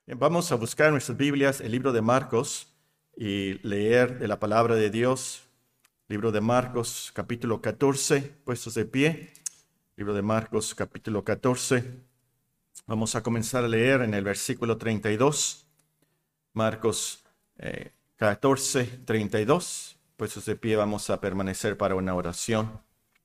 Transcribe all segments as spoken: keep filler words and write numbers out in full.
Vamos a buscar en nuestras Biblias el libro de Marcos y leer de la palabra de Dios. Libro de Marcos, capítulo catorce, puestos de pie. Libro de Marcos, capítulo catorce. Vamos a comenzar a leer en el versículo treinta y dos. Marcos eh, catorce, treinta y dos. Puestos de pie, vamos a permanecer para una oración.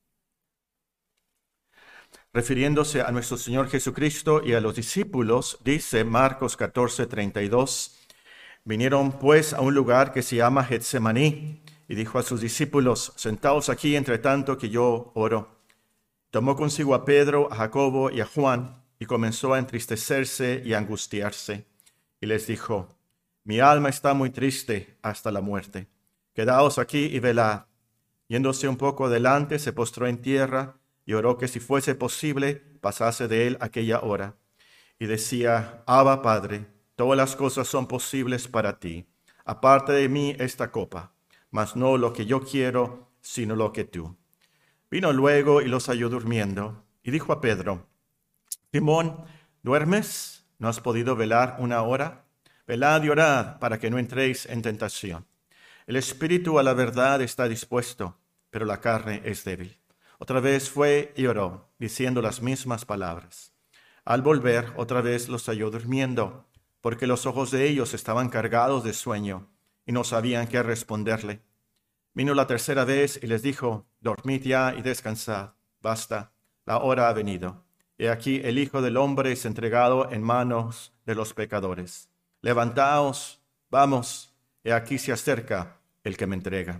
Refiriéndose a nuestro Señor Jesucristo y a los discípulos, dice Marcos catorce, treinta y dos, vinieron pues a un lugar que se llama Getsemaní, y dijo a sus discípulos, sentaos aquí entre tanto que yo oro. Tomó consigo a Pedro, a Jacobo y a Juan, y comenzó a entristecerse y a angustiarse. Y les dijo, mi alma está muy triste hasta la muerte. Quedaos aquí y velad. Yéndose un poco adelante, se postró en tierra, y oró que si fuese posible, pasase de él aquella hora. Y decía, Abba, Padre, todas las cosas son posibles para ti. Aparte de mí esta copa, mas no lo que yo quiero, sino lo que tú. Vino luego y los halló durmiendo, y dijo a Pedro, Simón, ¿duermes? ¿No has podido velar una hora? Velad y orad para que no entréis en tentación. El espíritu a la verdad está dispuesto, pero la carne es débil. Otra vez fue y oró, diciendo las mismas palabras. Al volver, otra vez los halló durmiendo, porque los ojos de ellos estaban cargados de sueño, y no sabían qué responderle. Vino la tercera vez y les dijo, dormid ya y descansad, basta, la hora ha venido. He aquí el Hijo del Hombre es entregado en manos de los pecadores. Levantaos, vamos, he aquí se acerca el que me entrega.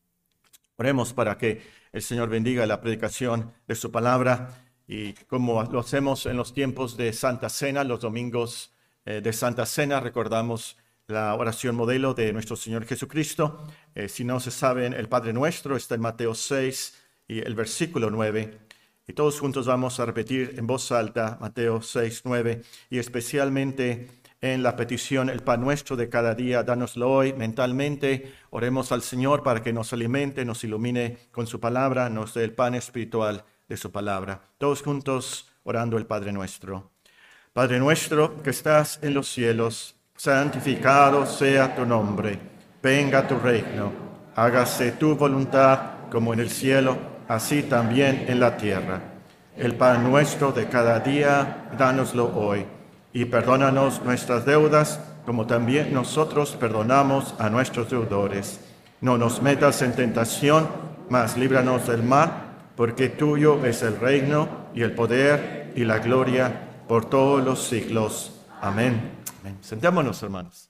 Oremos para que el Señor bendiga la predicación de su palabra, y como lo hacemos en los tiempos de Santa Cena, los domingos eh, de Santa Cena, recordamos la oración modelo de nuestro Señor Jesucristo. Eh, si no se saben, el Padre Nuestro está en Mateo seis y el versículo nueve. Y todos juntos vamos a repetir en voz alta Mateo seis, nueve, y especialmente en la petición, el pan nuestro de cada día, dánoslo hoy mentalmente. Oremos al Señor para que nos alimente, nos ilumine con su palabra, nos dé el pan espiritual de su palabra. Todos juntos orando el Padre Nuestro. Padre nuestro que estás en los cielos, santificado sea tu nombre. Venga tu reino. Hágase tu voluntad como en el cielo, así también en la tierra. El pan nuestro de cada día, dánoslo hoy. Y perdónanos nuestras deudas, como también nosotros perdonamos a nuestros deudores. No nos metas en tentación, mas líbranos del mal, porque tuyo es el reino, y el poder, y la gloria, por todos los siglos. Amén. Amén. Sentémonos, hermanos.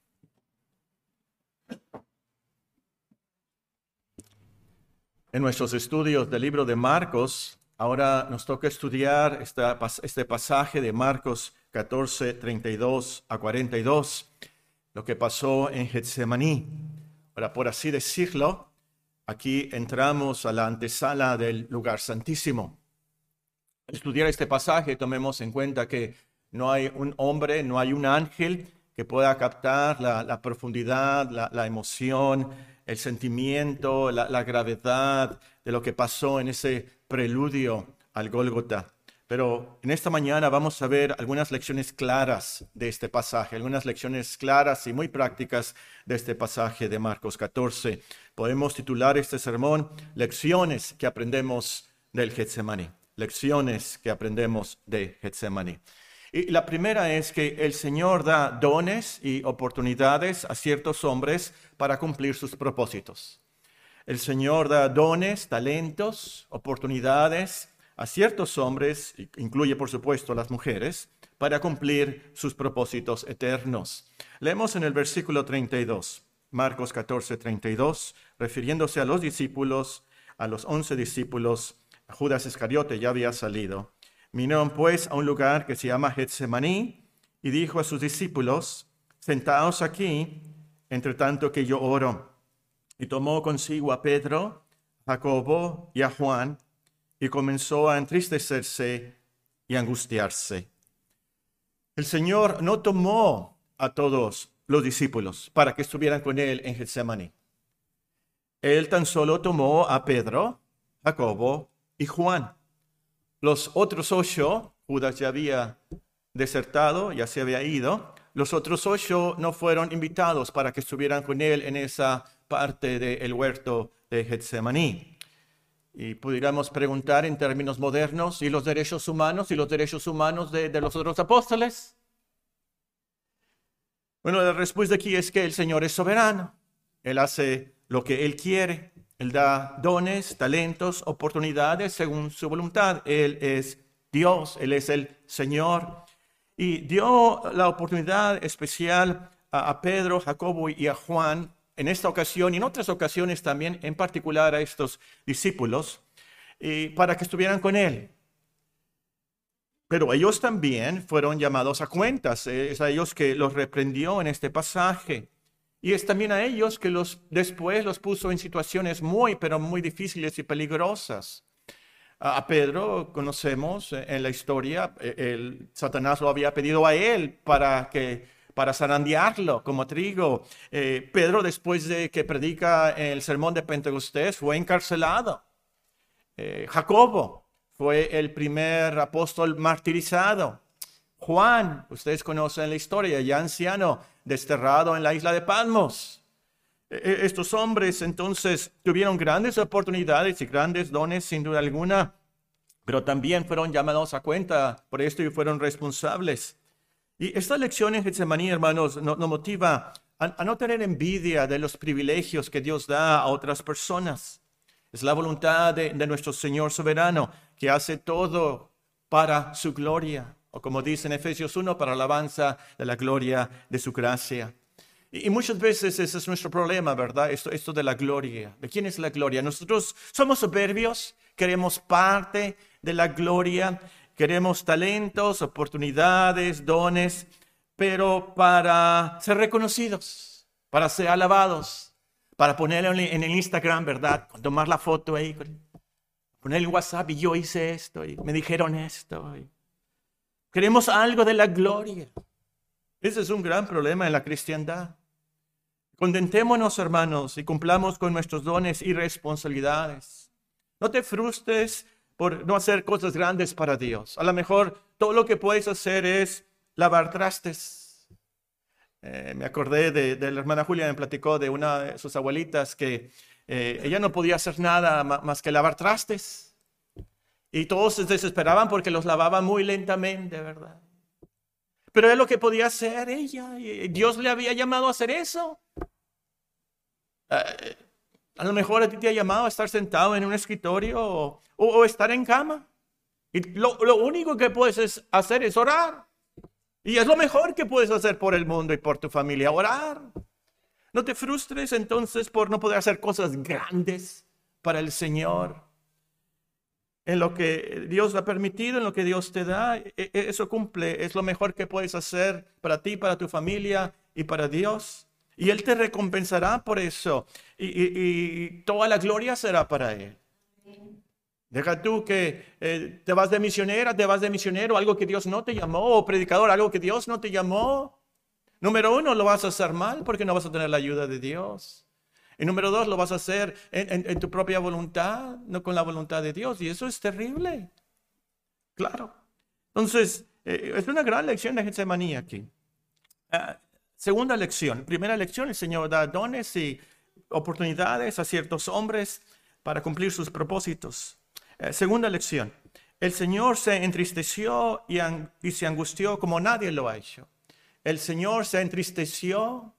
En nuestros estudios del libro de Marcos, ahora nos toca estudiar esta, este pasaje de Marcos catorce, treinta y dos a cuarenta y dos, lo que pasó en Getsemaní. Ahora, por así decirlo, aquí entramos a la antesala del lugar santísimo. Al estudiar este pasaje, tomemos en cuenta que no hay un hombre, no hay un ángel que pueda captar la, la profundidad, la, la emoción, el sentimiento, la, la gravedad de lo que pasó en ese preludio al Gólgota. Pero en esta mañana vamos a ver algunas lecciones claras de este pasaje, algunas lecciones claras y muy prácticas de este pasaje de Marcos catorce. Podemos titular este sermón, Lecciones que aprendemos del Getsemaní. Lecciones que aprendemos de Getsemaní. Y la primera es que el Señor da dones y oportunidades a ciertos hombres para cumplir sus propósitos. El Señor da dones, talentos, oportunidades a ciertos hombres, incluye por supuesto a las mujeres, para cumplir sus propósitos eternos. Leemos en el versículo treinta y dos, Marcos catorce, treinta y dos, refiriéndose a los discípulos, a los once discípulos, Judas Iscariote ya había salido. Vinieron pues a un lugar que se llama Getsemaní, y dijo a sus discípulos, sentaos aquí, entre tanto que yo oro. Y tomó consigo a Pedro, a Jacobo y a Juan, y comenzó a entristecerse y angustiarse. El Señor no tomó a todos los discípulos para que estuvieran con él en Getsemaní. Él tan solo tomó a Pedro, Jacobo y Juan. Los otros ocho, Judas ya había desertado, ya se había ido. los otros ocho no fueron invitados para que estuvieran con él en esa parte del huerto de Getsemaní. Y pudiéramos preguntar en términos modernos, ¿y los derechos humanos? ¿Y los derechos humanos de, de los otros apóstoles? Bueno, la respuesta aquí es que el Señor es soberano. Él hace lo que Él quiere. Él da dones, talentos, oportunidades según su voluntad. Él es Dios, Él es el Señor. Y dio la oportunidad especial a, a Pedro, Jacobo y a Juan en esta ocasión y en otras ocasiones también, en particular a estos discípulos, y para que estuvieran con Él. Pero ellos también fueron llamados a cuentas. Es a ellos que los reprendió en este pasaje. Y es también a ellos que los, después los puso en situaciones muy, pero muy difíciles y peligrosas. A Pedro conocemos en la historia, el Satanás lo había pedido a él para que para zarandearlo como trigo. Eh, Pedro, después de que predica el sermón de Pentecostés, fue encarcelado. Eh, Jacobo fue el primer apóstol martirizado. Juan, ustedes conocen la historia, ya anciano, desterrado en la isla de Patmos. Eh, estos hombres entonces tuvieron grandes oportunidades y grandes dones sin duda alguna, pero también fueron llamados a cuenta por esto y fueron responsables. Y esta lección en Getsemaní, hermanos, nos, nos motiva a, a no tener envidia de los privilegios que Dios da a otras personas. Es la voluntad de, de nuestro Señor soberano que hace todo para su gloria. O como dice en Efesios uno, para alabanza de la gloria de su gracia. Y, y muchas veces ese es nuestro problema, ¿verdad? Esto, esto de la gloria. ¿De quién es la gloria? Nosotros somos soberbios, queremos parte de la gloria. Queremos talentos, oportunidades, dones, pero para ser reconocidos, para ser alabados, para ponerlo en el Instagram, ¿verdad? Tomar la foto ahí, poner el WhatsApp y yo hice esto y me dijeron esto. Queremos algo de la gloria. Ese es un gran problema en la cristiandad. Contentémonos, hermanos, y cumplamos con nuestros dones y responsabilidades. No te frustres por no hacer cosas grandes para Dios. A lo mejor todo lo que puedes hacer es lavar trastes. Eh, me acordé de, de la hermana Julia, me platicó de una de sus abuelitas que eh, ella no podía hacer nada más que lavar trastes. Y todos se desesperaban porque los lavaba muy lentamente, ¿verdad? Pero es lo que podía hacer ella. Y Dios le había llamado a hacer eso. Eh, A lo mejor a ti te ha llamado a estar sentado en un escritorio o, o, o estar en cama. Y lo, lo único que puedes hacer es orar. Y es lo mejor que puedes hacer por el mundo y por tu familia, orar. No te frustres entonces por no poder hacer cosas grandes para el Señor. En lo que Dios ha permitido, en lo que Dios te da, eso cumple. Es lo mejor que puedes hacer para ti, para tu familia y para Dios. Y Él te recompensará por eso. Y, y, y toda la gloria será para Él. Deja tú que eh, te vas de misionera, te vas de misionero, algo que Dios no te llamó, o predicador, algo que Dios no te llamó. Número uno, lo vas a hacer mal porque no vas a tener la ayuda de Dios. Y número dos, lo vas a hacer en, en, en tu propia voluntad, no con la voluntad de Dios. Y eso es terrible. Claro. Entonces, eh, es una gran lección de Getsemaní aquí. Uh, Segunda lección. Primera lección, el Señor da dones y oportunidades a ciertos hombres para cumplir sus propósitos. Eh, segunda lección. El Señor se entristeció y, ang- y se angustió como nadie lo ha hecho. El Señor se entristeció,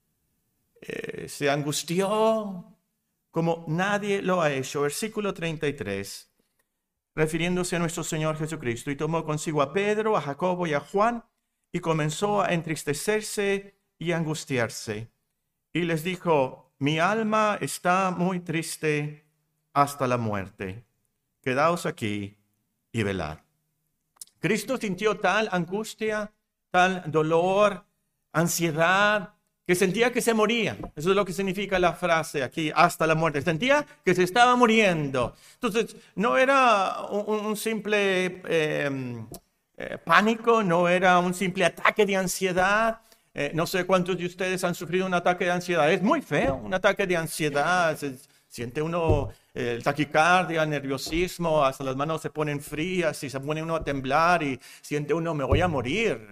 eh, se angustió como nadie lo ha hecho. Versículo treinta y tres. Refiriéndose a nuestro Señor Jesucristo. Y tomó consigo a Pedro, a Jacobo y a Juan, y comenzó a entristecerse y angustiarse. Y les dijo, mi alma está muy triste hasta la muerte. Quedaos aquí y velad. Cristo sintió tal angustia, tal dolor, ansiedad, que sentía que se moría. Eso es lo que significa la frase aquí, hasta la muerte. Sentía que se estaba muriendo. Entonces, no era un, un simple... Eh, Eh, pánico, no era un simple ataque de ansiedad. Eh, no sé cuántos de ustedes han sufrido un ataque de ansiedad. Es muy feo, un ataque de ansiedad. Se, siente uno eh, taquicardia, nerviosismo, hasta las manos se ponen frías y se pone uno a temblar y siente uno, me voy a morir.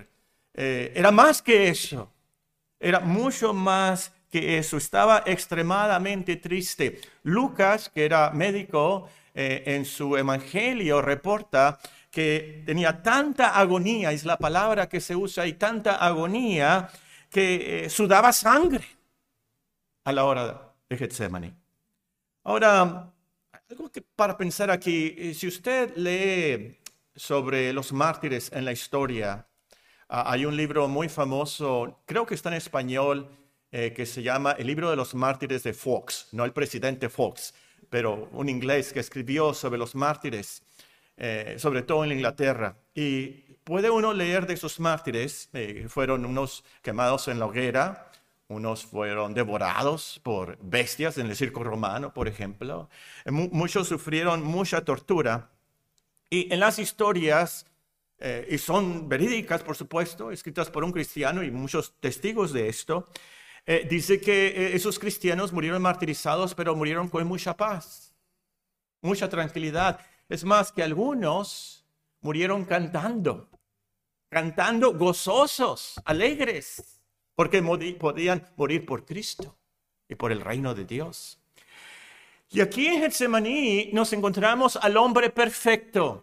Eh, era más que eso. Era mucho más que eso. Estaba extremadamente triste. Lucas, que era médico, eh, en su evangelio reporta que tenía tanta agonía, es la palabra que se usa, y tanta agonía que eh, sudaba sangre a la hora de Getsemaní. Ahora, algo que para pensar aquí, si usted lee sobre los mártires en la historia, uh, hay un libro muy famoso, creo que está en español, eh, que se llama El libro de los mártires de Fox, no el presidente Fox, pero un inglés que escribió sobre los mártires, eh, sobre todo en Inglaterra. Y puede uno leer de esos mártires, eh, fueron unos quemados en la hoguera, unos fueron devorados por bestias en el circo romano, por ejemplo. Muchos sufrieron mucha tortura. Y en las historias, eh, y son verídicas, por supuesto, escritas por un cristiano y muchos testigos de esto, eh, dice que eh, esos cristianos murieron martirizados, pero murieron con mucha paz, mucha tranquilidad. Es más, que algunos murieron cantando, cantando gozosos, alegres, porque podían morir por Cristo y por el reino de Dios. Y aquí en Getsemaní nos encontramos al hombre perfecto.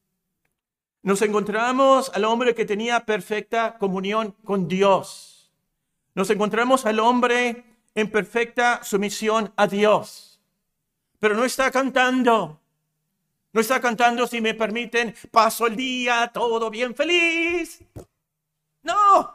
Nos encontramos al hombre que tenía perfecta comunión con Dios. Nos encontramos al hombre en perfecta sumisión a Dios. Pero no está cantando. No está cantando, si me permiten, paso el día todo bien feliz. No.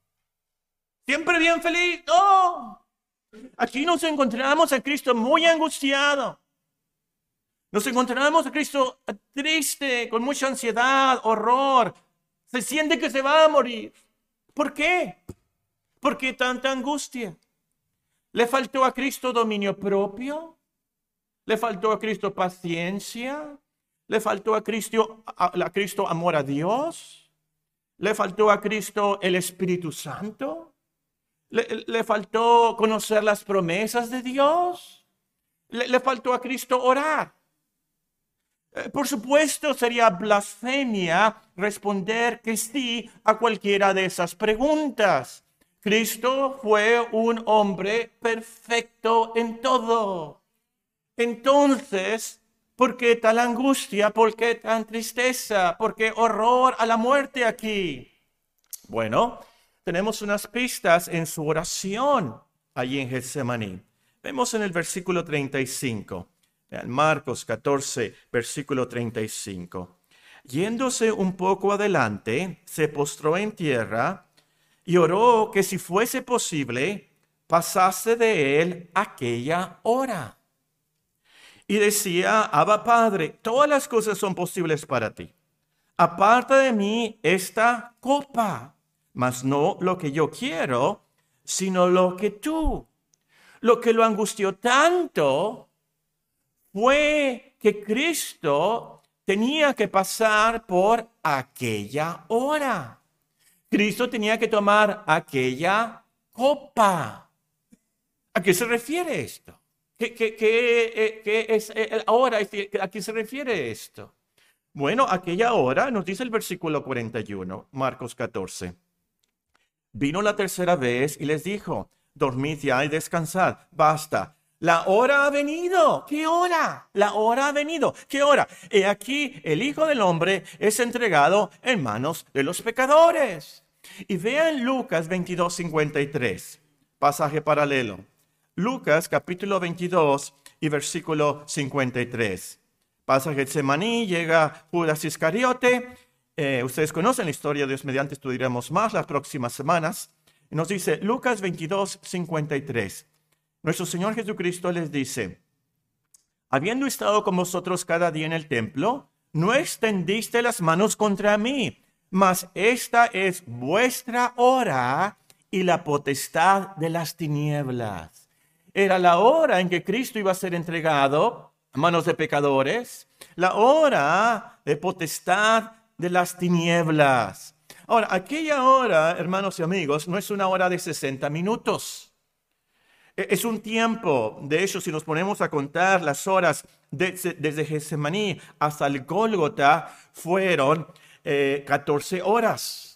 Siempre bien feliz. No. Aquí nos encontramos a Cristo muy angustiado. Nos encontramos a Cristo triste, con mucha ansiedad, horror. Se siente que se va a morir. ¿Por qué? ¿Por qué tanta angustia? ¿Le faltó a Cristo dominio propio? ¿Le faltó a Cristo paciencia? ¿Le faltó a Cristo, a, a Cristo amor a Dios? ¿Le faltó a Cristo el Espíritu Santo? ¿Le, le faltó conocer las promesas de Dios? ¿Le, le faltó a Cristo orar? Eh, por supuesto, sería blasfemia responder que sí a cualquiera de esas preguntas. Cristo fue un hombre perfecto en todo. Entonces, ¿por qué tal angustia? ¿Por qué tan tristeza? ¿Por qué horror a la muerte aquí? Bueno, tenemos unas pistas en su oración allí en Getsemaní. Vemos en el versículo treinta y cinco, en Marcos catorce, versículo treinta y cinco. Yéndose un poco adelante, se postró en tierra y oró que si fuese posible, pasase de él aquella hora. Y decía, Abba Padre, todas las cosas son posibles para ti. Aparta de mí esta copa, mas no lo que yo quiero, sino lo que tú. Lo que lo angustió tanto fue que Cristo tenía que pasar por aquella hora. Cristo tenía que tomar aquella copa. ¿A qué se refiere esto? ¿Qué, qué, qué, qué es ahora? ¿A qué se refiere esto? Bueno, aquella hora nos dice el versículo cuarenta y uno, Marcos catorce. Vino la tercera vez y les dijo, dormid ya y descansad, basta. La hora ha venido. ¿Qué hora? La hora ha venido. ¿Qué hora? He aquí el Hijo del Hombre es entregado en manos de los pecadores. Y vean Lucas veintidós, cincuenta y tres, pasaje paralelo. Lucas capítulo veintidós y versículo cincuenta y tres. Pasa Getsemaní, llega Judas Iscariote. Eh, ustedes conocen la historia, Dios mediante estudiaremos más las próximas semanas. Y nos dice Lucas veintidós, cincuenta y tres. Nuestro Señor Jesucristo les dice, habiendo estado con vosotros cada día en el templo, no extendiste las manos contra mí, mas esta es vuestra hora y la potestad de las tinieblas. Era la hora en que Cristo iba a ser entregado a manos de pecadores, la hora de potestad de las tinieblas. Ahora, aquella hora, hermanos y amigos, no es una hora de sesenta minutos. Es un tiempo, de hecho, si nos ponemos a contar las horas de, desde Getsemaní hasta el Gólgota, fueron eh, catorce horas.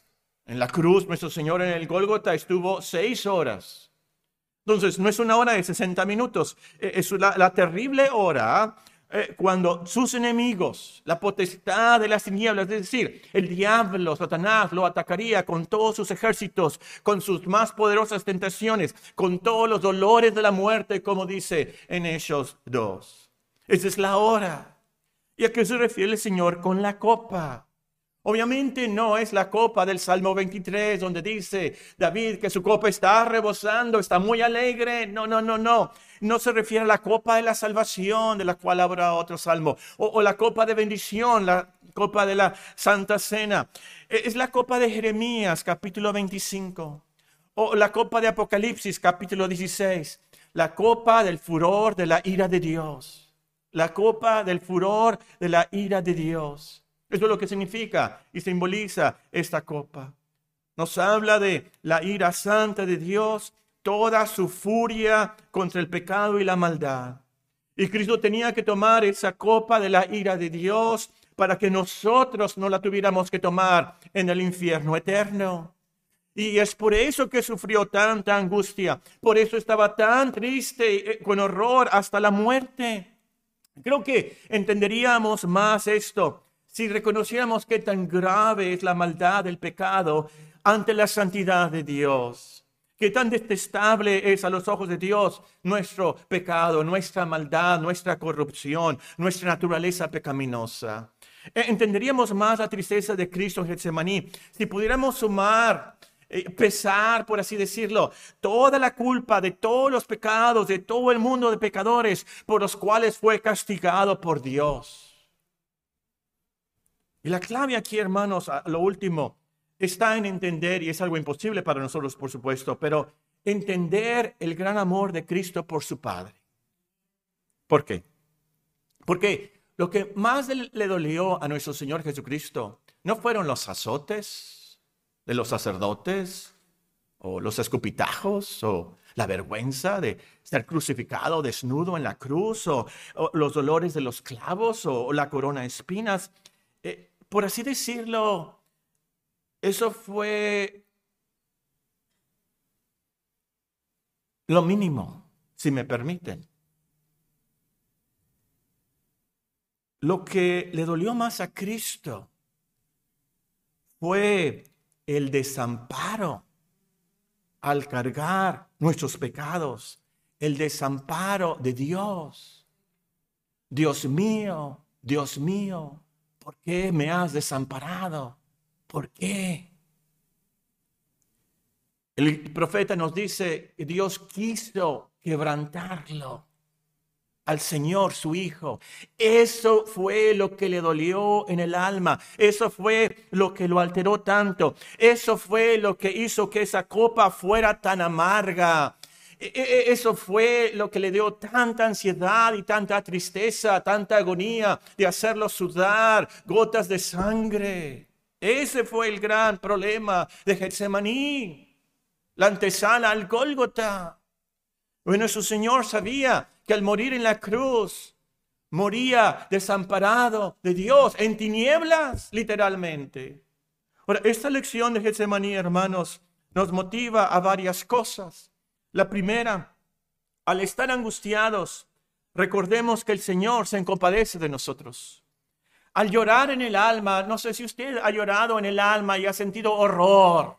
En la cruz, nuestro Señor en el Gólgota estuvo seis horas. Entonces, no es una hora de sesenta minutos, es la, la terrible hora eh, cuando sus enemigos, la potestad de las tinieblas, es decir, el diablo, Satanás, lo atacaría con todos sus ejércitos, con sus más poderosas tentaciones, con todos los dolores de la muerte, como dice en Hechos dos. Esa es la hora. ¿Y a qué se refiere el Señor con la copa? Obviamente no es la copa del Salmo veintitrés, donde dice David que su copa está rebosando, está muy alegre. No, no, no, no. No se refiere a la copa de la salvación, de la cual habrá otro salmo. O, o la copa de bendición, la copa de la Santa Cena. Es la copa de Jeremías, capítulo veinticinco. O la copa de Apocalipsis, capítulo dieciséis. La copa del furor de la ira de Dios. La copa del furor de la ira de Dios. Eso es lo que significa y simboliza esta copa. Nos habla de la ira santa de Dios, toda su furia contra el pecado y la maldad. Y Cristo tenía que tomar esa copa de la ira de Dios para que nosotros no la tuviéramos que tomar en el infierno eterno. Y es por eso que sufrió tanta angustia, por eso estaba tan triste, con horror hasta la muerte. Creo que entenderíamos más esto si reconociéramos qué tan grave es la maldad del pecado ante la santidad de Dios. Qué tan detestable es a los ojos de Dios nuestro pecado, nuestra maldad, nuestra corrupción, nuestra naturaleza pecaminosa. Entenderíamos más la tristeza de Cristo en Getsemaní si pudiéramos sumar, eh, pesar, por así decirlo, toda la culpa de todos los pecados, de todo el mundo de pecadores por los cuales fue castigado por Dios. Y la clave aquí, hermanos, a lo último, está en entender, y es algo imposible para nosotros, por supuesto, pero entender el gran amor de Cristo por su Padre. ¿Por qué? Porque lo que más le dolió a nuestro Señor Jesucristo no fueron los azotes de los sacerdotes, o los escupitajos, o la vergüenza de ser crucificado desnudo en la cruz, o, o los dolores de los clavos, o, o la corona de espinas. Eh, por así decirlo, eso fue lo mínimo, si me permiten. Lo que le dolió más a Cristo fue el desamparo al cargar nuestros pecados, el desamparo de Dios. Dios mío, Dios mío, ¿por qué me has desamparado? ¿Por qué? El profeta nos dice que Dios quiso quebrantarlo al Señor, su Hijo. Eso fue lo que le dolió en el alma. Eso fue lo que lo alteró tanto. Eso fue lo que hizo que esa copa fuera tan amarga. Eso fue lo que le dio tanta ansiedad y tanta tristeza, tanta agonía de hacerlo sudar gotas de sangre. Ese fue el gran problema de Getsemaní, la antesala al Gólgota. Bueno, su Señor sabía que al morir en la cruz, moría desamparado de Dios, en tinieblas, literalmente. Ahora, esta lección de Getsemaní, hermanos, nos motiva a varias cosas. La primera, al estar angustiados, recordemos que el Señor se compadece de nosotros. Al llorar en el alma, no sé si usted ha llorado en el alma y ha sentido horror.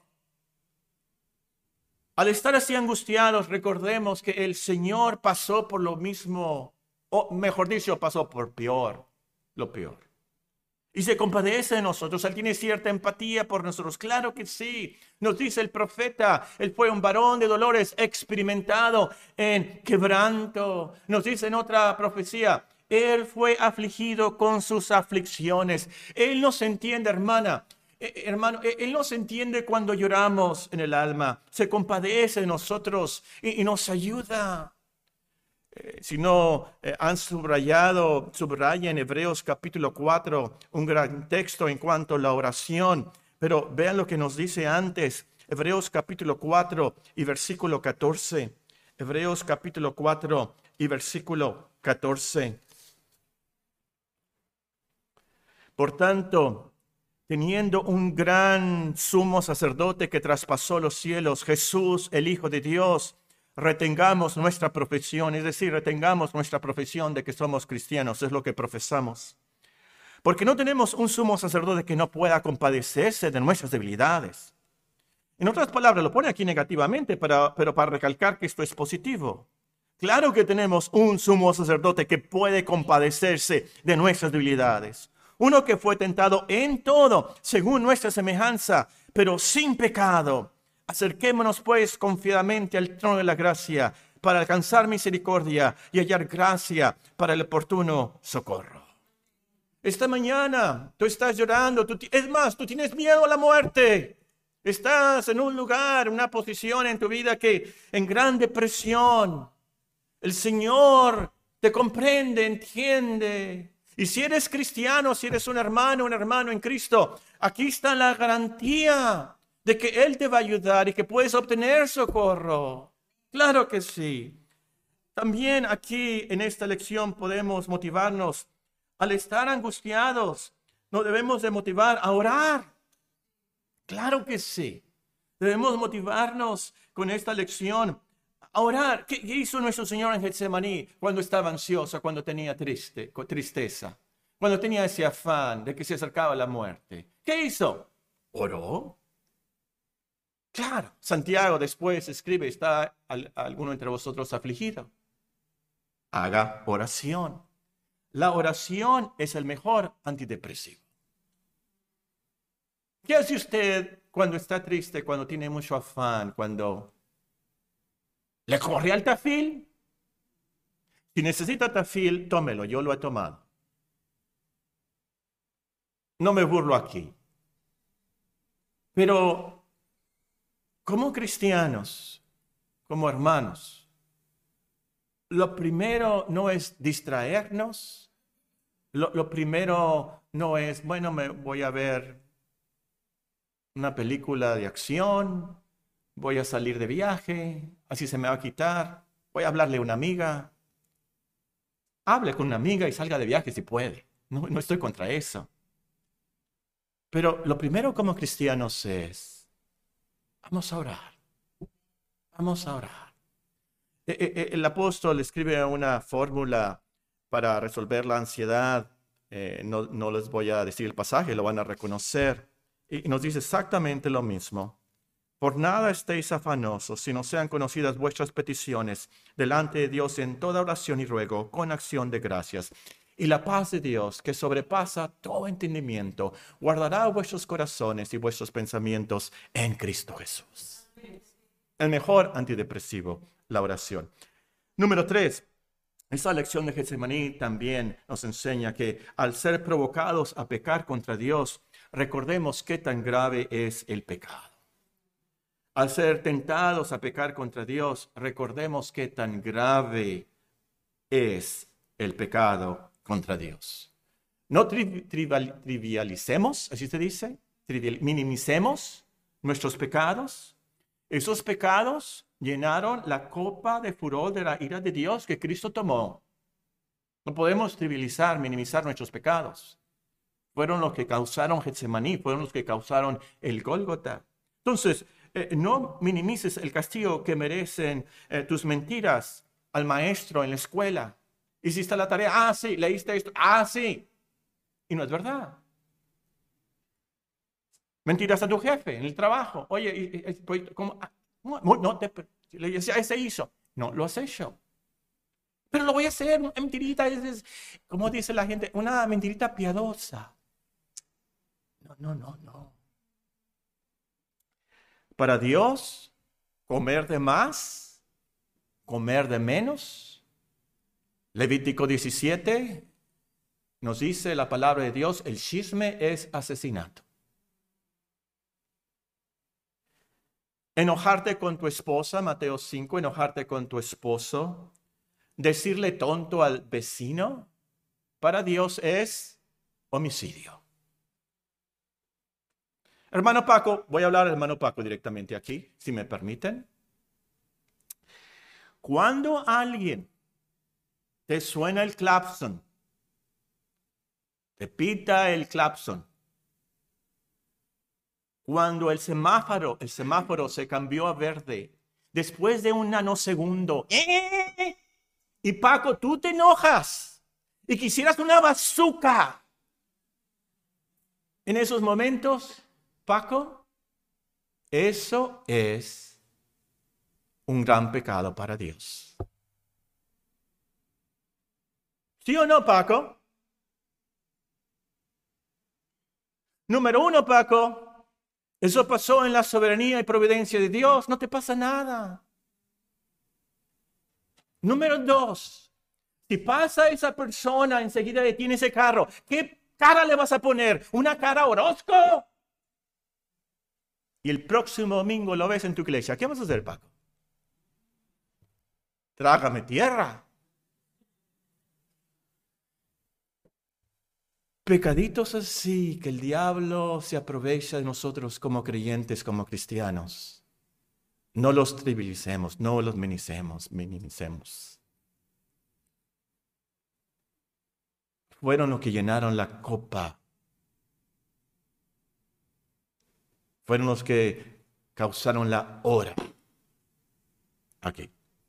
Al estar así angustiados, recordemos que el Señor pasó por lo mismo, o mejor dicho, pasó por peor, lo peor. Y se compadece de nosotros. Él tiene cierta empatía por nosotros. Claro que sí. Nos dice el profeta, él fue un varón de dolores experimentado en quebranto. Nos dice en otra profecía, él fue afligido con sus aflicciones. Él nos entiende, hermana. Eh, hermano, Él nos entiende cuando lloramos en el alma. Se compadece de nosotros y, y nos ayuda. Eh, si no eh, han subrayado, subrayen Hebreos capítulo cuatro, un gran texto en cuanto a la oración. Pero vean lo que nos dice antes. Hebreos capítulo cuatro y versículo catorce. Hebreos capítulo cuatro y versículo catorce. Por tanto, teniendo un gran sumo sacerdote que traspasó los cielos, Jesús, el Hijo de Dios, retengamos nuestra profesión, es decir, retengamos nuestra profesión de que somos cristianos, es lo que profesamos. Porque no tenemos un sumo sacerdote que no pueda compadecerse de nuestras debilidades. En otras palabras, lo pone aquí negativamente, para, pero para recalcar que esto es positivo. Claro que tenemos un sumo sacerdote que puede compadecerse de nuestras debilidades. Uno que fue tentado en todo, según nuestra semejanza, pero sin pecado. Acerquémonos pues confiadamente al trono de la gracia para alcanzar misericordia y hallar gracia para el oportuno socorro. Esta mañana tú estás llorando, tú, es más, tú tienes miedo a la muerte. Estás en un lugar, una posición en tu vida que en gran depresión. El Señor te comprende, entiende. Y si eres cristiano, si eres un hermano, un hermano en Cristo, aquí está la garantía de que Él te va a ayudar y que puedes obtener socorro. Claro que sí. También aquí en esta lección podemos motivarnos al estar angustiados. Nos debemos de motivar a orar. Claro que sí. Debemos motivarnos con esta lección a orar. ¿Qué hizo nuestro Señor en Getsemaní cuando estaba ansioso, cuando tenía triste, tristeza? Cuando tenía ese afán de que se acercaba la muerte. ¿Qué hizo? ¿Oró? Claro. Santiago después escribe, ¿está alguno entre vosotros afligido? Haga oración. La oración es el mejor antidepresivo. ¿Qué hace usted cuando está triste, cuando tiene mucho afán, cuando le corre al Tafil? Si necesita Tafil, tómelo, yo lo he tomado. No me burlo aquí. Pero como cristianos, como hermanos, lo primero no es distraernos. Lo, lo primero no es, bueno, me voy a ver una película de acción, voy a salir de viaje, así se me va a quitar, voy a hablarle a una amiga. Hable con una amiga y salga de viaje si puede. No, no estoy contra eso. Pero lo primero como cristianos es, vamos a orar, vamos a orar. El apóstol escribe una fórmula para resolver la ansiedad. Eh, no, no les voy a decir el pasaje, lo van a reconocer. Y nos dice exactamente lo mismo. Por nada estéis afanosos, sino sean conocidas vuestras peticiones delante de Dios en toda oración y ruego, con acción de gracias. Y la paz de Dios, que sobrepasa todo entendimiento, guardará vuestros corazones y vuestros pensamientos en Cristo Jesús. El mejor antidepresivo, la oración. Número tres. Esta lección de Getsemaní también nos enseña que al ser provocados a pecar contra Dios, recordemos qué tan grave es el pecado. Al ser tentados a pecar contra Dios, recordemos qué tan grave es el pecado contra Dios. No tri trivial trivialicemos, así se dice, trivial minimicemos nuestros pecados. Esos pecados llenaron la copa de furor de la ira de Dios que Cristo tomó. No podemos trivializar, minimizar nuestros pecados. Fueron los que causaron Getsemaní, fueron los que causaron el Gólgota. Entonces, eh, no minimices el castigo que merecen eh, tus mentiras al maestro en la escuela. Hiciste la tarea, ah, sí, leíste esto, ah, sí. Y no es verdad. Mentiras a tu jefe en el trabajo. Oye, ¿cómo? No, no te, le decía, ese hizo. No, lo has hecho. Pero lo voy a hacer, una mentirita, es, es, como dice la gente, una mentirita piadosa. No, no, no, no. Para Dios, comer de más, comer de menos. Levítico diecisiete nos dice la palabra de Dios, el chisme es asesinato. Enojarte con tu esposa, Mateo cinco, enojarte con tu esposo, decirle tonto al vecino, para Dios es homicidio. Hermano Paco, voy a hablar al hermano Paco directamente aquí, si me permiten. Cuando alguien te suena el claxon, te pita el claxon, Cuando el semáforo, el semáforo se cambió a verde, después de un nanosegundo, ¡eh! Y Paco, tú te enojas y quisieras una bazooka. En esos momentos, Paco, eso es un gran pecado para Dios. ¿Sí o no, Paco? Número uno, Paco, eso pasó en la soberanía y providencia de Dios, no te pasa nada. Número dos, si pasa esa persona, enseguida detiene ese carro, ¿qué cara le vas a poner? ¿Una cara Orozco? Y el próximo domingo lo ves en tu iglesia, ¿qué vas a hacer, Paco? Trágame tierra. Pecaditos así que el diablo se aprovecha de nosotros como creyentes, como cristianos. No los trivialicemos, no los minimicemos, minimicemos. Fueron los que llenaron la copa. Fueron los que causaron la hora. Aquí.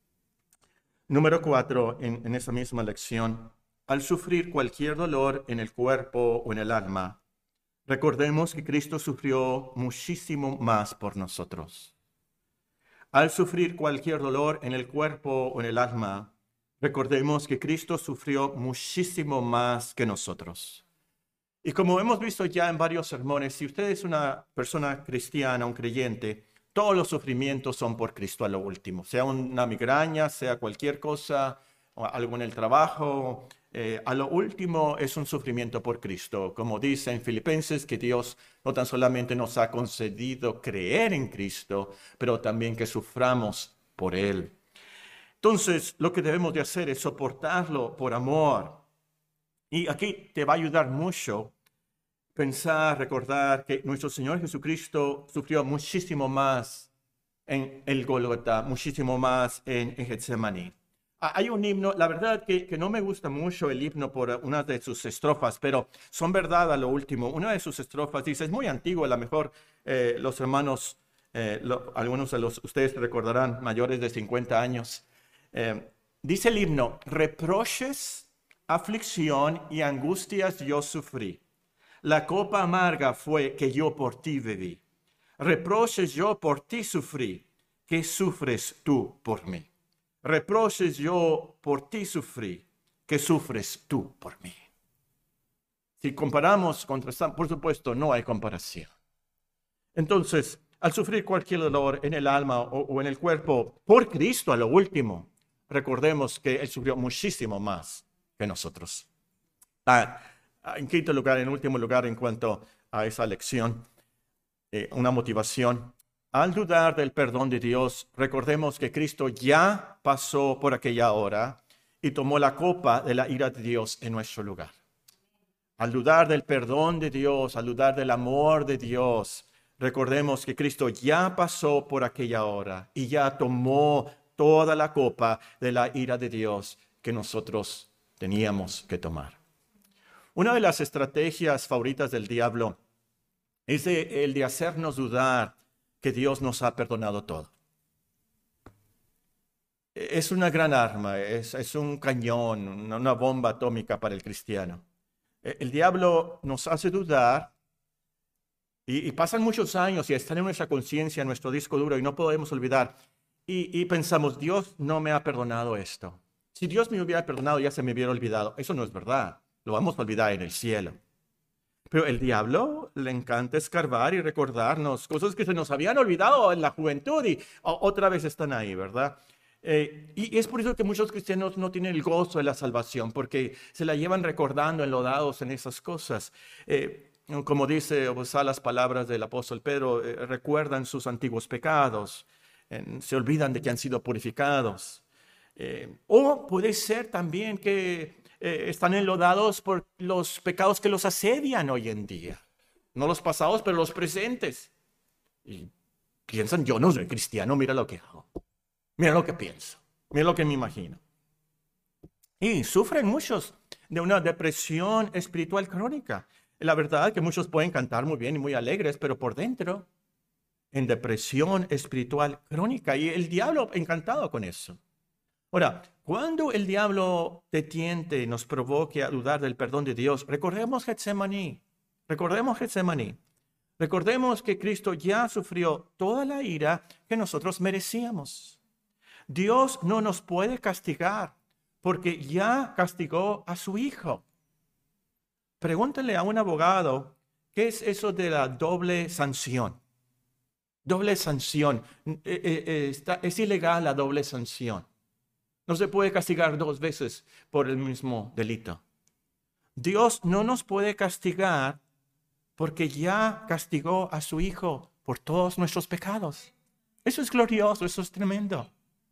Número cuatro, en, en esa misma lección. Al sufrir cualquier dolor en el cuerpo o en el alma, recordemos que Cristo sufrió muchísimo más por nosotros. Al sufrir cualquier dolor en el cuerpo o en el alma, recordemos que Cristo sufrió muchísimo más que nosotros. Y como hemos visto ya en varios sermones, si usted es una persona cristiana, un creyente, todos los sufrimientos son por Cristo a lo último. Sea una migraña, sea cualquier cosa, o algo en el trabajo, eh, a lo último es un sufrimiento por Cristo. Como dice en Filipenses, que Dios no tan solamente nos ha concedido creer en Cristo, pero también que suframos por Él. Entonces, lo que debemos de hacer es soportarlo por amor. Y aquí te va a ayudar mucho pensar, recordar que nuestro Señor Jesucristo sufrió muchísimo más en el Gólgota, muchísimo más en, en Getsemaní. Hay un himno, la verdad que, que no me gusta mucho el himno por una de sus estrofas, pero son verdad a lo último. Una de sus estrofas dice, es muy antiguo, a lo mejor eh, los hermanos, eh, lo, algunos de los, ustedes recordarán, mayores de cincuenta años. Eh, dice el himno, reproches, aflicción y angustias yo sufrí. La copa amarga fue que yo por ti bebí. Reproches yo por ti sufrí. ¿Qué sufres tú por mí? Reproches yo por ti sufrí. ¿Qué sufres tú por mí? Si comparamos, contrastamos, por supuesto, no hay comparación. Entonces, al sufrir cualquier dolor en el alma o, o en el cuerpo, por Cristo a lo último, recordemos que Él sufrió muchísimo más que nosotros. Ah, en quinto lugar, en último lugar, en cuanto a esa lección, eh, una motivación. Al dudar del perdón de Dios, recordemos que Cristo ya pasó por aquella hora y tomó la copa de la ira de Dios en nuestro lugar. Al dudar del perdón de Dios, al dudar del amor de Dios, recordemos que Cristo ya pasó por aquella hora y ya tomó toda la copa de la ira de Dios que nosotros teníamos que tomar. Una de las estrategias favoritas del diablo es de, el de hacernos dudar que Dios nos ha perdonado todo. Es una gran arma, es, es un cañón, una, una bomba atómica para el cristiano. El diablo nos hace dudar y, y pasan muchos años y están en nuestra conciencia, en nuestro disco duro y no podemos olvidar. Y, y pensamos, Dios no me ha perdonado esto. Si Dios me hubiera perdonado, ya se me hubiera olvidado. Eso no es verdad. Lo vamos a olvidar en el cielo. Pero el diablo le encanta escarbar y recordarnos cosas que se nos habían olvidado en la juventud y otra vez están ahí, ¿verdad? Eh, y es por eso que muchos cristianos no tienen el gozo de la salvación, porque se la llevan recordando, enlodados en esas cosas. Eh, como dice o sea, las palabras del apóstol Pedro, eh, recuerdan sus antiguos pecados, eh, se olvidan de que han sido purificados. Eh, o puede ser también que Eh, están enlodados por los pecados que los asedian hoy en día. No los pasados, pero los presentes. Y piensan, yo no soy cristiano, mira lo que hago. Mira lo que pienso. Mira lo que me imagino. Y sufren muchos de una depresión espiritual crónica. La verdad que muchos pueden cantar muy bien y muy alegres, pero por dentro, en depresión espiritual crónica. Y el diablo encantado con eso. Ahora, cuando el diablo te tiente, nos provoque a dudar del perdón de Dios, recordemos Getsemaní. Recordemos Getsemaní. Recordemos que Cristo ya sufrió toda la ira que nosotros merecíamos. Dios no nos puede castigar porque ya castigó a su Hijo. Pregúntale a un abogado, ¿qué es eso de la doble sanción? Doble sanción. Eh, eh, eh, está, es ilegal la doble sanción. No se puede castigar dos veces por el mismo delito. Dios no nos puede castigar porque ya castigó a su Hijo por todos nuestros pecados. Eso es glorioso, eso es tremendo.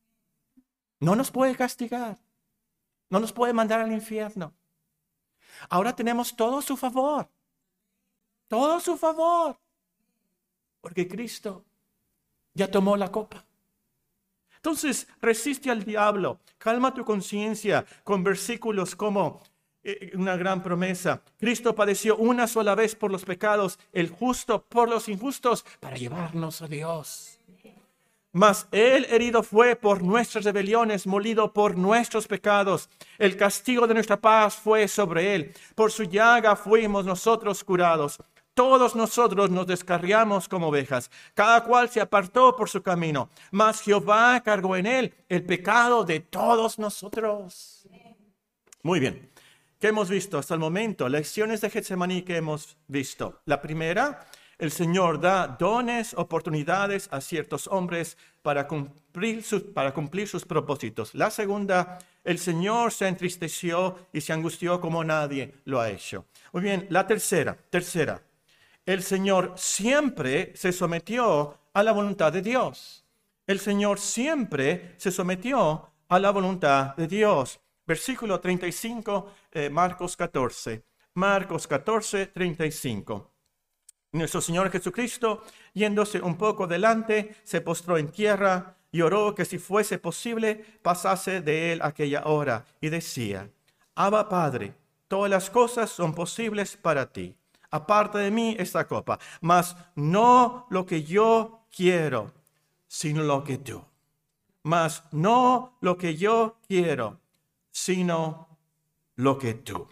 No nos puede castigar. No nos puede mandar al infierno. Ahora tenemos todo a su favor. Todo a su favor. Porque Cristo ya tomó la copa. Entonces, resiste al diablo. Calma tu conciencia con versículos como eh, una gran promesa. Cristo padeció una sola vez por los pecados, el justo por los injustos, para llevarnos a Dios. Mas Él herido fue por nuestras rebeliones, molido por nuestros pecados. El castigo de nuestra paz fue sobre Él. Por su llaga fuimos nosotros curados. Todos nosotros nos descarriamos como ovejas. Cada cual se apartó por su camino. Mas Jehová cargó en Él el pecado de todos nosotros. Muy bien. ¿Qué hemos visto hasta el momento? Lecciones de Getsemaní que hemos visto. La primera, el Señor da dones, oportunidades a ciertos hombres para cumplir sus, para cumplir sus propósitos. La segunda, el Señor se entristeció y se angustió como nadie lo ha hecho. Muy bien, la tercera, tercera. El Señor siempre se sometió a la voluntad de Dios. El Señor siempre se sometió a la voluntad de Dios. Versículo treinta y cinco, eh, Marcos catorce. Marcos catorce, treinta y cinco. Nuestro Señor Jesucristo, yéndose un poco delante, se postró en tierra y oró que si fuese posible pasase de él aquella hora. Y decía, Abba Padre, todas las cosas son posibles para ti. Aparta de mí esta copa, mas no lo que yo quiero, sino lo que tú. Mas no lo que yo quiero, sino lo que tú.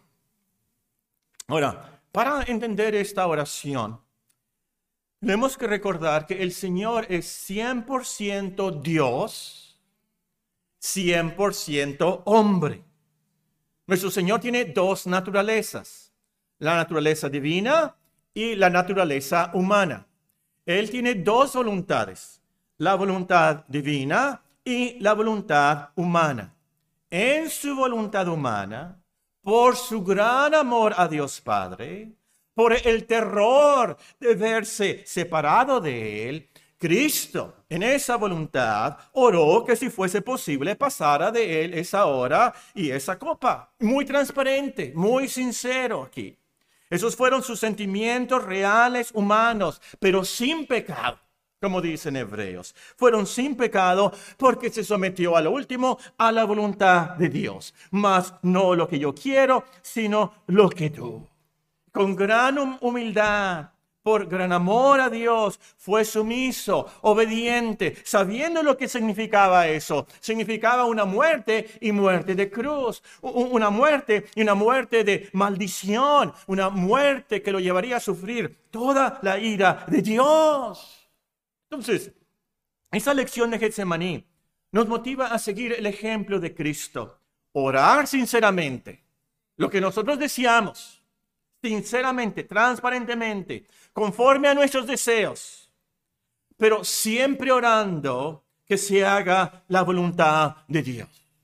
Ahora, para entender esta oración, tenemos que recordar que el Señor es cien por ciento Dios, cien por ciento hombre. Nuestro Señor tiene dos naturalezas, la naturaleza divina y la naturaleza humana. Él tiene dos voluntades, la voluntad divina y la voluntad humana. En su voluntad humana, por su gran amor a Dios Padre, por el terror de verse separado de Él, Cristo, en esa voluntad, oró que si fuese posible pasara de Él esa hora y esa copa. Muy transparente, muy sincero aquí. Esos fueron sus sentimientos reales, humanos, pero sin pecado, como dicen Hebreos. Fueron sin pecado porque se sometió a lo último a la voluntad de Dios. Mas no lo que yo quiero, sino lo que tú. Con gran humildad, por gran amor a Dios, fue sumiso, obediente, sabiendo lo que significaba eso. Significaba una muerte y muerte de cruz, una muerte y una muerte de maldición, una muerte que lo llevaría a sufrir toda la ira de Dios. Entonces, esa lección de Getsemaní nos motiva a seguir el ejemplo de Cristo, orar sinceramente, lo que nosotros deseamos, sinceramente, transparentemente, conforme a nuestros deseos, pero siempre orando que se haga la voluntad de Dios.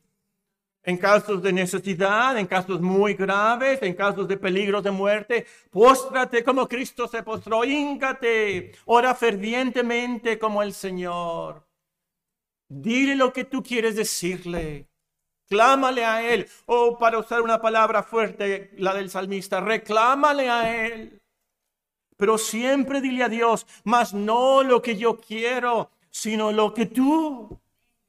En casos de necesidad, en casos muy graves, en casos de peligros de muerte, póstrate como Cristo se postró, híncate, ora fervientemente como el Señor. Dile lo que tú quieres decirle. Clámale a Él. O para usar una palabra fuerte, la del salmista, reclámale a Él. Pero siempre dile a Dios, mas no lo que yo quiero, sino lo que tú.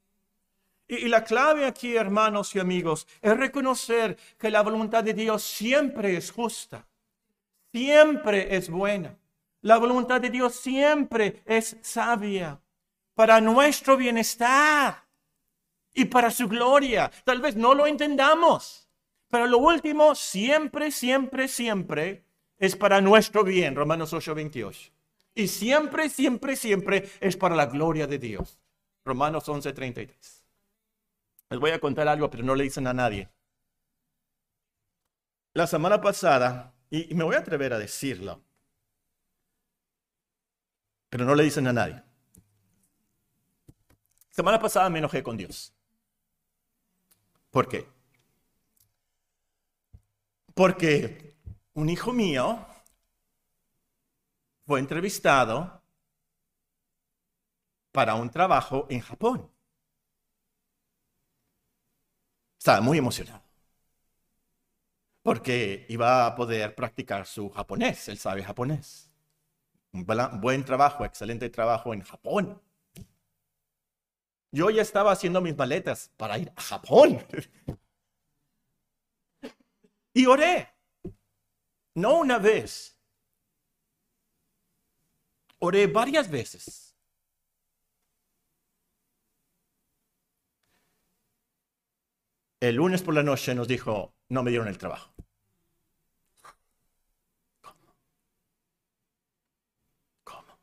Y, y la clave aquí, hermanos y amigos, es reconocer que la voluntad de Dios siempre es justa. siempre es buena. La voluntad de Dios siempre es sabia para nuestro bienestar y para su gloria. Tal vez no lo entendamos, pero lo último siempre, siempre, siempre es para nuestro bien. Romanos ocho, veintiocho. Y siempre, siempre, siempre es para la gloria de Dios. Romanos once, treinta y tres. Les voy a contar algo, pero no le dicen a nadie. La semana pasada, y me voy a atrever a decirlo, pero no le dicen a nadie. Semana pasada me enojé con Dios. ¿Por qué? Porque un hijo mío fue entrevistado para un trabajo en Japón. Estaba muy emocionado porque iba a poder practicar su japonés. Él sabe japonés. Un buen trabajo, excelente trabajo en Japón. Yo ya estaba haciendo mis maletas para ir a Japón. Y oré. No una vez. Oré varias veces. El lunes por la noche nos dijo, no me dieron el trabajo. ¿Cómo? ¿Cómo?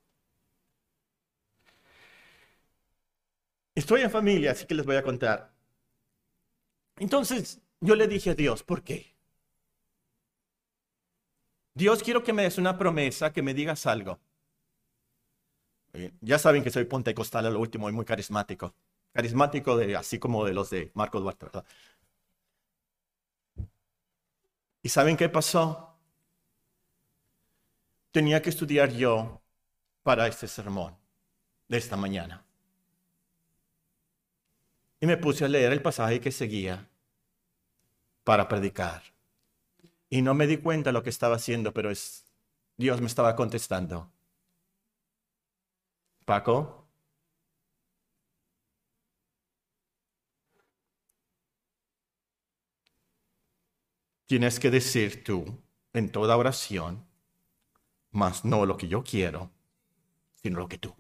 Estoy en familia, así que les voy a contar. Entonces, yo le dije a Dios, ¿por qué? Dios, quiero que me des una promesa, que me digas algo. Ya saben que soy pentecostal a lo último y muy carismático. Carismático de, así como de los de Marco Duarte, ¿verdad? ¿Y saben qué pasó? Tenía que estudiar yo para este sermón de esta mañana. Y me puse a leer el pasaje que seguía para predicar. Y no me di cuenta de lo que estaba haciendo, pero es, Dios me estaba contestando. Paco, tienes que decir tú en toda oración, mas no lo que yo quiero, sino lo que tú.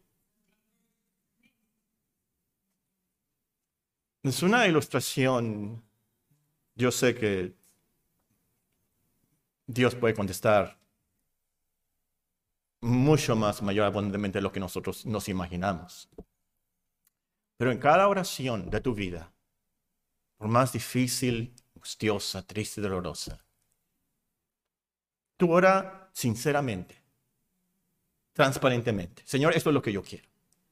Es una ilustración. Yo sé que Dios puede contestar mucho más, mayor abundantemente de lo que nosotros nos imaginamos. Pero en cada oración de tu vida, por más difícil, angustiosa, triste, dolorosa, tú ora sinceramente, transparentemente. Señor, esto es lo que yo quiero.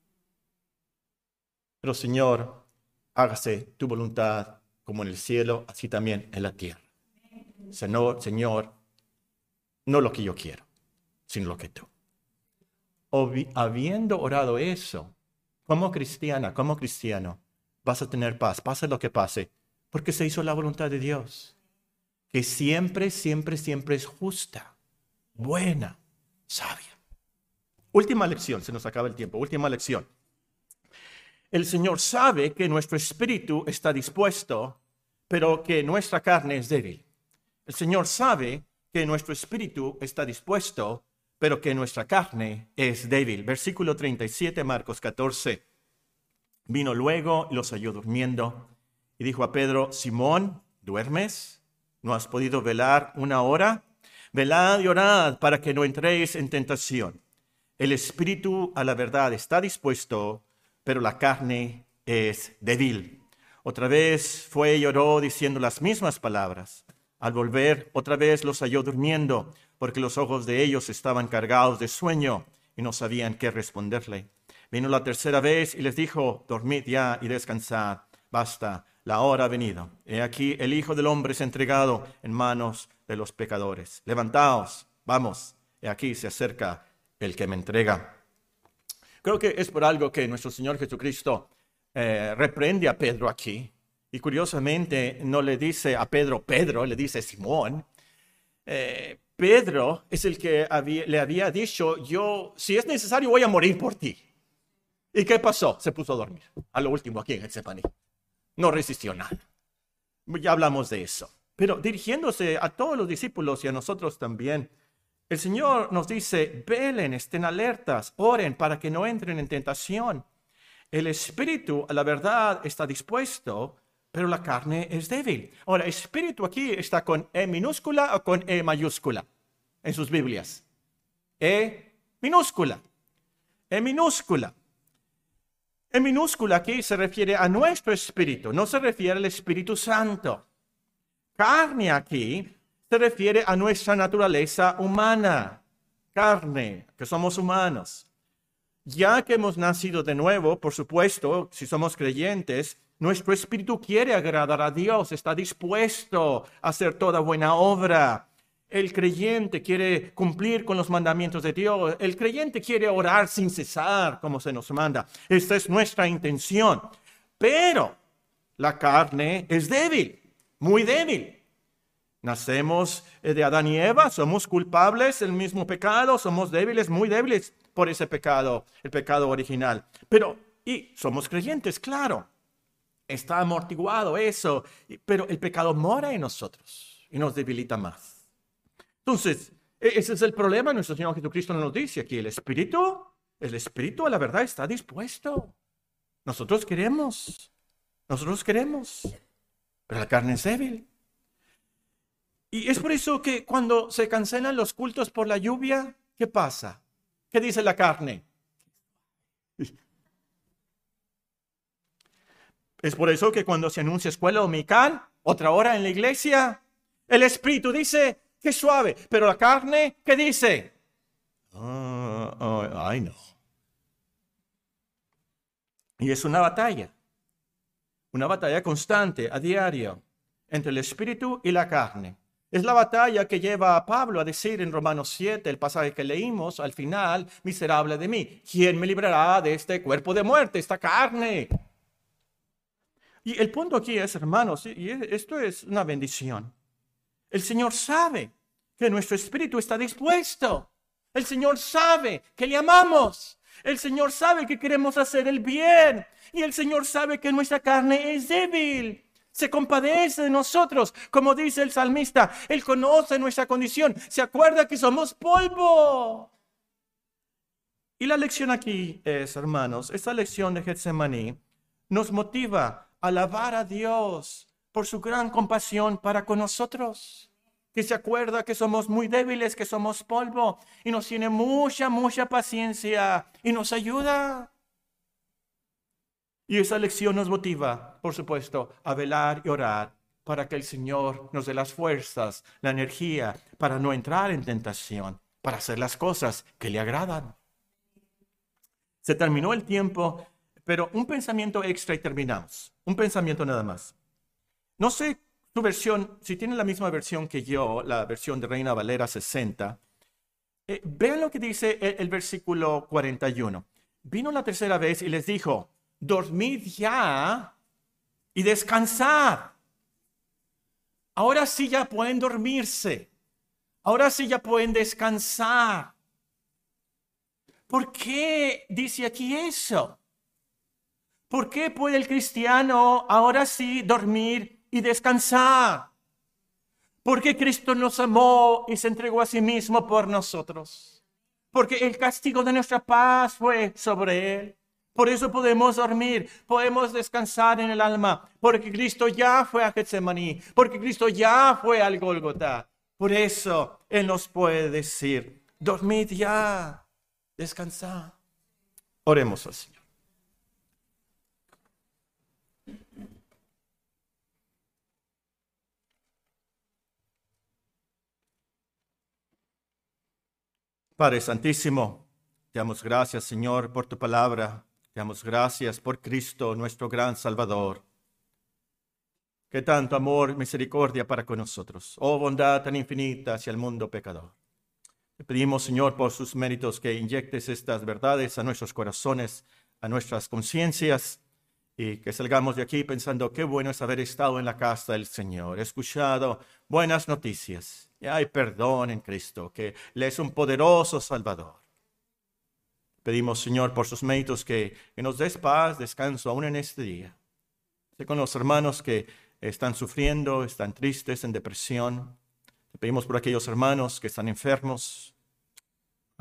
Pero Señor, hágase tu voluntad como en el cielo, así también en la tierra. Señor, Señor, no lo que yo quiero, sino lo que tú. Obi- habiendo orado eso, como cristiana, como cristiano, vas a tener paz, pase lo que pase, porque se hizo la voluntad de Dios, que siempre, siempre, siempre es justa, buena, sabia. Última lección, se nos acaba el tiempo, última lección. El Señor sabe que nuestro espíritu está dispuesto, pero que nuestra carne es débil. El Señor sabe que nuestro espíritu está dispuesto, pero que nuestra carne es débil. Versículo treinta y siete, Marcos catorce. Vino luego y los halló durmiendo y dijo a Pedro, Simón, ¿duermes? ¿No has podido velar una hora? Velad y orad para que no entréis en tentación. El espíritu a la verdad está dispuesto, pero la carne es débil. Otra vez fue y lloró diciendo las mismas palabras. Al volver, otra vez los halló durmiendo, porque los ojos de ellos estaban cargados de sueño y no sabían qué responderle. Vino la tercera vez y les dijo, dormid ya y descansad, basta, la hora ha venido. He aquí el Hijo del Hombre es entregado en manos de los pecadores. Levantaos, vamos, he aquí se acerca el que me entrega. Creo que es por algo que nuestro Señor Jesucristo eh, reprende a Pedro aquí. Y curiosamente no le dice a Pedro, Pedro, le dice Simón. Eh, Pedro es el que había, le había dicho, yo, si es necesario, voy a morir por ti. ¿Y qué pasó? Se puso a dormir. A lo último aquí en Getsemaní. No resistió nada. Ya hablamos de eso. Pero dirigiéndose a todos los discípulos y a nosotros también, El Señor nos dice, velen, estén alertas, oren para que no entren en tentación. El espíritu, a la verdad, está dispuesto, pero la carne es débil. Ahora, espíritu aquí está con E minúscula o con E mayúscula en sus Biblias. E minúscula. E minúscula. E minúscula aquí se refiere a nuestro espíritu, no se refiere al Espíritu Santo. Carne aquí se refiere a nuestra naturaleza humana. Carne, que somos humanos. Ya que hemos nacido de nuevo, por supuesto, si somos creyentes, nuestro espíritu quiere agradar a Dios, está dispuesto a hacer toda buena obra. El creyente quiere cumplir con los mandamientos de Dios. El creyente quiere orar sin cesar, como se nos manda. Esta es nuestra intención. Pero la carne es débil, muy débil. Nacemos de Adán y Eva, somos culpables del mismo pecado, somos débiles, muy débiles por ese pecado, el pecado original. Pero, y somos creyentes, claro, está amortiguado eso, pero el pecado mora en nosotros y nos debilita más. Entonces, ese es el problema. Nuestro Señor Jesucristo nos dice aquí, el Espíritu, el Espíritu a la verdad está dispuesto. Nosotros queremos, nosotros queremos, pero la carne es débil. Y es por eso que cuando se cancelan los cultos por la lluvia, ¿qué pasa? ¿Qué dice la carne? Es por eso que cuando se anuncia escuela dominical, otra hora en la iglesia, el Espíritu dice, qué suave, pero la carne, ¿qué dice? Uh, uh, ay, no. Y es una batalla, una batalla constante, a diario, entre el Espíritu y la carne. Es la batalla que lleva a Pablo a decir en Romanos siete, el pasaje que leímos al final, miserable de mí, ¿quién me librará de este cuerpo de muerte, esta carne? Y el punto aquí es, hermanos, y esto es una bendición. El Señor sabe que nuestro espíritu está dispuesto. El Señor sabe que le amamos. El Señor sabe que queremos hacer el bien. Y el Señor sabe que nuestra carne es débil. Se compadece de nosotros, como dice el salmista. Él conoce nuestra condición. Se acuerda que somos polvo. Y la lección aquí es, hermanos, esta lección de Getsemaní nos motiva a alabar a Dios por su gran compasión para con nosotros. Que se acuerda que somos muy débiles, que somos polvo. Y nos tiene mucha, mucha paciencia. Y nos ayuda. Y esa lección nos motiva, por supuesto, a velar y orar para que el Señor nos dé las fuerzas, la energía para no entrar en tentación, para hacer las cosas que le agradan. Se terminó el tiempo, pero un pensamiento extra y terminamos. Un pensamiento nada más. No sé tu versión, si tienen la misma versión que yo, la versión de Reina Valera sesenta, eh, vean lo que dice el, el versículo cuarenta y uno. Vino la tercera vez y les dijo, dormid ya y descansad. Ahora sí ya pueden dormirse. Ahora sí ya pueden descansar. ¿Por qué dice aquí eso? ¿Por qué puede el cristiano ahora sí dormir y descansar? Porque Cristo nos amó y se entregó a sí mismo por nosotros. Porque el castigo de nuestra paz fue sobre él. Por eso podemos dormir, podemos descansar en el alma, porque Cristo ya fue a Getsemaní, porque Cristo ya fue al Gólgota. Por eso Él nos puede decir, dormid ya, descansad. Oremos al Señor. Padre Santísimo, te damos gracias, Señor, por tu palabra. Te damos gracias por Cristo, nuestro gran Salvador. Que tanto amor y misericordia para con nosotros. Oh, bondad tan infinita hacia el mundo pecador. Te pedimos, Señor, por sus méritos, que inyectes estas verdades a nuestros corazones, a nuestras conciencias, y que salgamos de aquí pensando qué bueno es haber estado en la casa del Señor, he escuchado buenas noticias, y hay perdón en Cristo, que Él es un poderoso Salvador. Pedimos, Señor, por sus méritos, que, que nos des paz, descanso aún en este día. Sé con los hermanos que están sufriendo, están tristes, en depresión. Te pedimos por aquellos hermanos que están enfermos,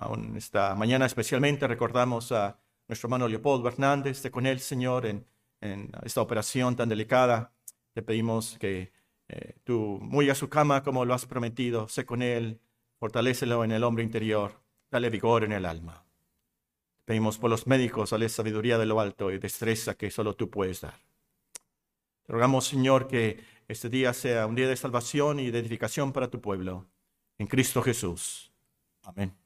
Aún esta mañana especialmente recordamos a nuestro hermano Leopoldo Hernández. Esté con él, Señor, en, en esta operación tan delicada. Te pedimos que eh, tú muy a su cama como lo has prometido. Sé con él, fortalécelo en el hombre interior, dale vigor en el alma. Pedimos por los médicos, dale sabiduría de lo alto y destreza que solo tú puedes dar. Te rogamos, Señor, que este día sea un día de salvación y de edificación para tu pueblo. En Cristo Jesús. Amén.